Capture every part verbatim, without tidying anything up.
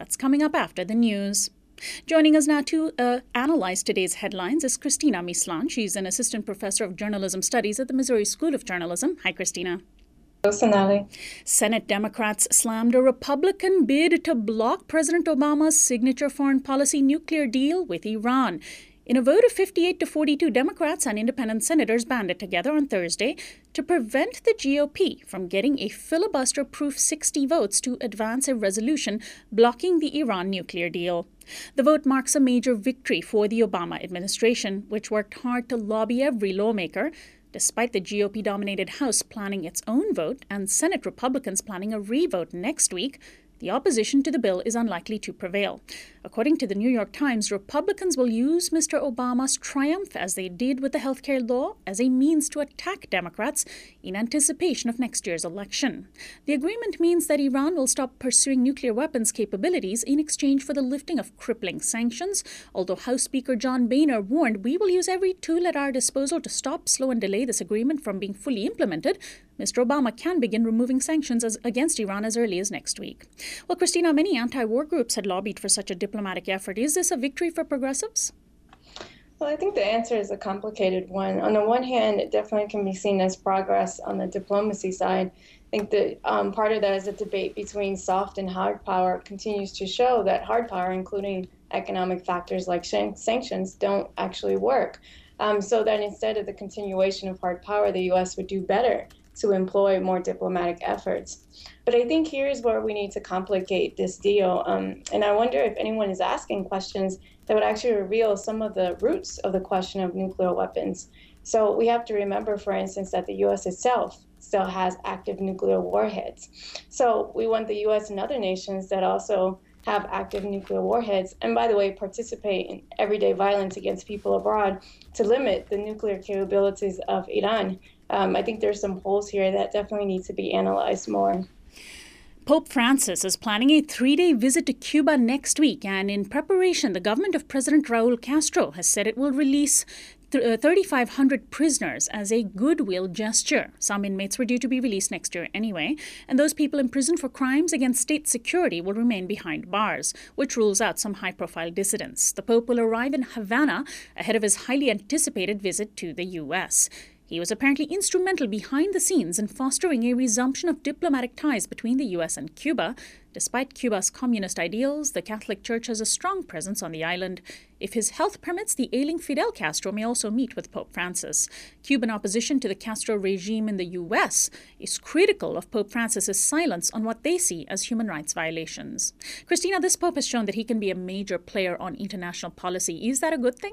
That's coming up after the news. Joining us now to uh, analyze today's headlines is Christina Mislan. She's an assistant professor of journalism studies at the Missouri School of Journalism. Hi, Christina. Hello, Sonali. Senate Democrats slammed a Republican bid to block President Obama's signature foreign policy nuclear deal with Iran. In a vote of fifty-eight to forty-two, Democrats and independent senators banded together on Thursday to prevent the G O P from getting a filibuster-proof sixty votes to advance a resolution blocking the Iran nuclear deal. The vote marks a major victory for the Obama administration, which worked hard to lobby every lawmaker, despite the G O P-dominated House planning its own vote and Senate Republicans planning a re-vote next week. The opposition to the bill is unlikely to prevail. According to the New York Times, Republicans will use Mister Obama's triumph, as they did with the healthcare law, as a means to attack Democrats in anticipation of next year's election. The agreement means that Iran will stop pursuing nuclear weapons capabilities in exchange for the lifting of crippling sanctions. Although House Speaker John Boehner warned, "We will use every tool at our disposal to stop, slow, and delay this agreement from being fully implemented," Mister Obama can begin removing sanctions as, against Iran as early as next week. Well, Christina, many anti-war groups had lobbied for such a diplomatic effort. Is this a victory for progressives? Well, I think the answer is a complicated one. On the one hand, it definitely can be seen as progress on the diplomacy side. I think that um, part of that is a debate between soft and hard power continues to show that hard power, including economic factors like shan- sanctions, don't actually work. Um, so that instead of the continuation of hard power, the U S would do better to employ more diplomatic efforts. But I think here's where we need to complicate this deal. Um, and I wonder if anyone is asking questions that would actually reveal some of the roots of the question of nuclear weapons. So we have to remember, for instance, that the U S itself still has active nuclear warheads. So we want the U S and other nations that also have active nuclear warheads, and by the way, participate in everyday violence against people abroad, to limit the nuclear capabilities of Iran. Um, I think there's some holes here that definitely need to be analyzed more. Pope Francis is planning a three-day visit to Cuba next week, and in preparation, the government of President Raul Castro has said it will release thirty-five hundred prisoners as a goodwill gesture. Some inmates were due to be released next year anyway, and those people imprisoned for crimes against state security will remain behind bars, which rules out some high-profile dissidents. The Pope will arrive in Havana ahead of his highly anticipated visit to the U S. He was apparently instrumental behind the scenes in fostering a resumption of diplomatic ties between the U S and Cuba. Despite Cuba's communist ideals, the Catholic Church has a strong presence on the island. If his health permits, the ailing Fidel Castro may also meet with Pope Francis. Cuban opposition to the Castro regime in the U S is critical of Pope Francis's silence on what they see as human rights violations. Christina, this Pope has shown that he can be a major player on international policy. Is that a good thing?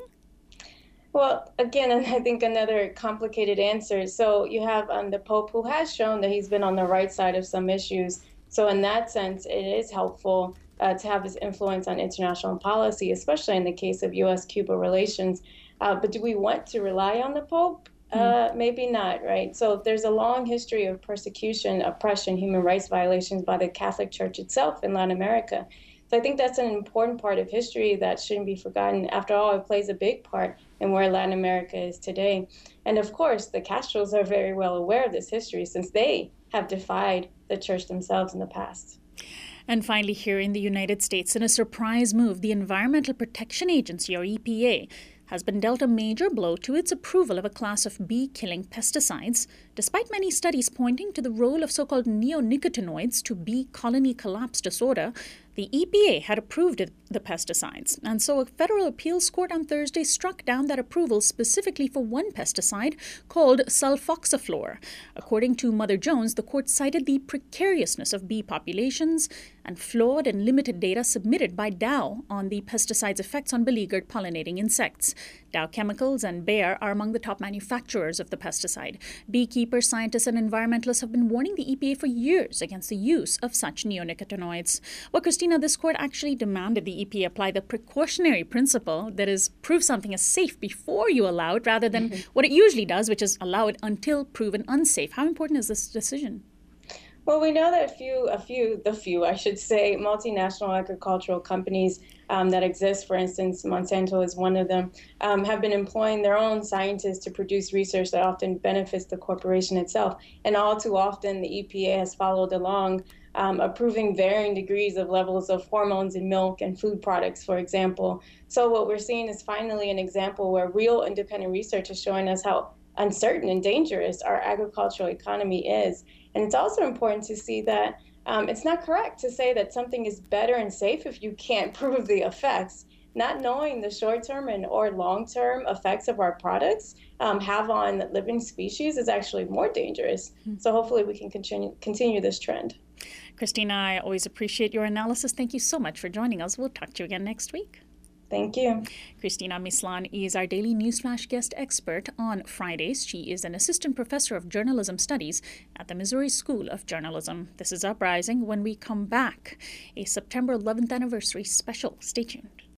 Well, again, I think another complicated answer. So you have um, the Pope, who has shown that he's been on the right side of some issues. So in that sense, it is helpful uh, to have his influence on international policy, especially in the case of U S Cuba relations. Uh, but do we want to rely on the Pope? Uh, mm. Maybe not, right? So there's a long history of persecution, oppression, human rights violations by the Catholic Church itself in Latin America. So I think that's an important part of history that shouldn't be forgotten. After all, it plays a big part in where Latin America is today. And of course, the Castros are very well aware of this history, since they have defied the church themselves in the past. And finally, here in the United States, in a surprise move, the Environmental Protection Agency, or E P A, has been dealt a major blow to its approval of a class of bee-killing pesticides, despite many studies pointing to the role of so-called neonicotinoids to bee colony collapse disorder. The E P A had approved the pesticides, and so a federal appeals court on Thursday struck down that approval specifically for one pesticide called sulfoxaflor. According to Mother Jones, the court cited the precariousness of bee populations and flawed and limited data submitted by Dow on the pesticide's effects on beleaguered pollinating insects. Dow Chemicals and Bayer are among the top manufacturers of the pesticide. Beekeepers, scientists, and environmentalists have been warning the E P A for years against the use of such neonicotinoids. Well, Christina, this court actually demanded the E P A apply the precautionary principle, that is, prove something is safe before you allow it, rather than mm-hmm. what it usually does, which is allow it until proven unsafe. How important is this decision? Well, we know that a few, a few, the few, I should say, multinational agricultural companies um, that exist, for instance, Monsanto is one of them, um, have been employing their own scientists to produce research that often benefits the corporation itself. And all too often, the E P A has followed along um, approving varying degrees of levels of hormones in milk and food products, for example. So what we're seeing is finally an example where real independent research is showing us how uncertain and dangerous our agricultural economy is. And it's also important to see that um, it's not correct to say that something is better and safe if you can't prove the effects. Not knowing the short-term and or long-term effects of our products um, have on living species is actually more dangerous. Mm-hmm. So hopefully we can continue continue this trend. Christina, I always appreciate your analysis. Thank you so much for joining us. We'll talk to you again next week. Thank you. Christina Mislan is our daily Newsflash guest expert on Fridays. She is an assistant professor of journalism studies at the Missouri School of Journalism. This is Uprising. When we come back, a September eleventh anniversary special. Stay tuned.